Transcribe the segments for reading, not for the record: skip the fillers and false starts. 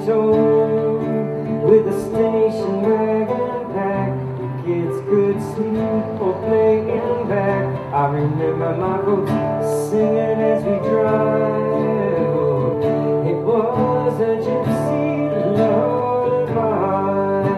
home with a station wagon pack. Kids could sleep or play in back. I remember my folks singing as we drive. Oh, it was a gypsy lullaby.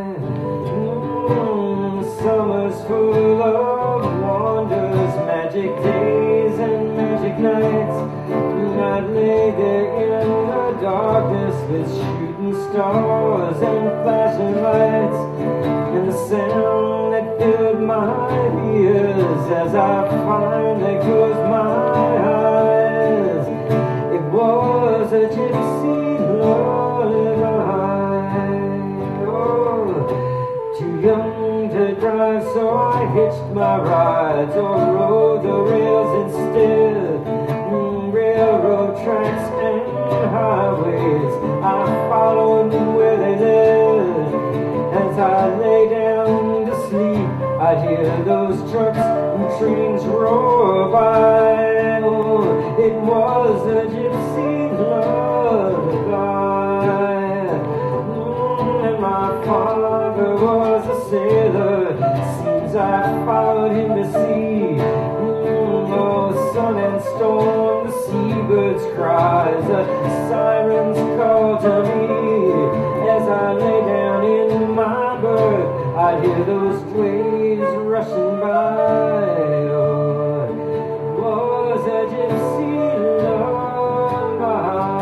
Summers full of wonders, magic days and magic nights. I'd lay there in the darkness with shooting stars and flashing lights, and the sound that filled my ears as I finally closed my eyes. It was a gypsy lullaby. Oh, too young to drive, so I hitched my rides or rode the rails instead. Railroad tracks and highways, I followed where they led. As I lay down to sleep, I'd hear those trucks and trains roar by. Oh, it was a gypsy lullaby. And my father was a sailor. Seems I followed him to sea. Oh, sun and storm, the seabirds' cries, the sirens call to me. As I lay down in my berth, I hear those waves rushing by. Oh, it was a gypsy lullaby.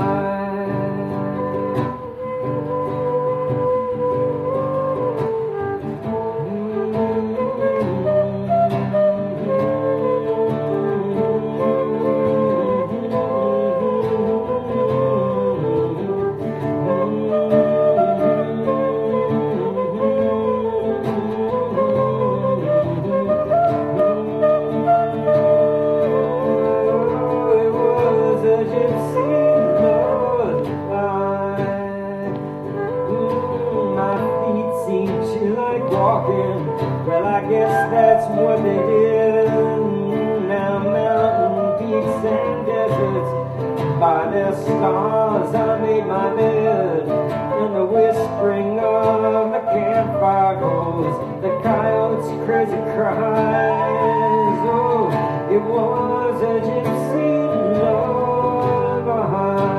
Well, I guess that's what they did. Now mountain peaks and deserts, by their stars I made my bed. And the whispering of the campfire goes, the coyotes' crazy cries. Oh, it was a gypsy lullaby.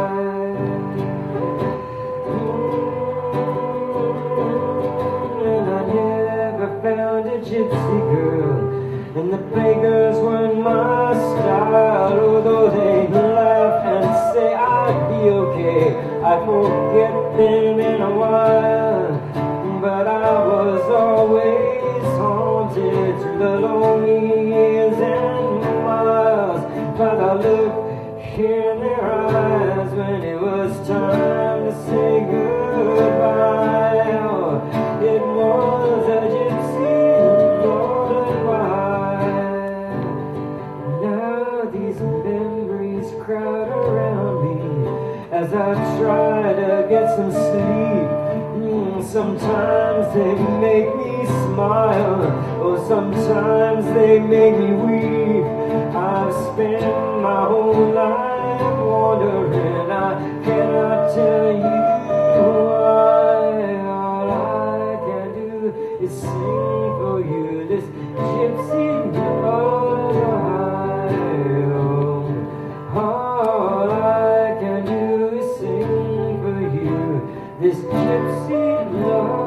Found a gypsy girl, and the beggars weren't my style. Although they laugh and say I'd be okay, I'd forget them in a while. But I was always haunted through the lonely years and miles by the look in their eyes when it was time to say goodbye. Oh, it was a gypsy lullaby. Now these memories crowd around me as I try to get some sleep. Sometimes they make me smile, or sometimes they make me weep. I've spent my whole life wondering, I cannot tell you why. All I can do is sing for you this gypsy lullaby. All I can do is sing for you this gypsy lullaby.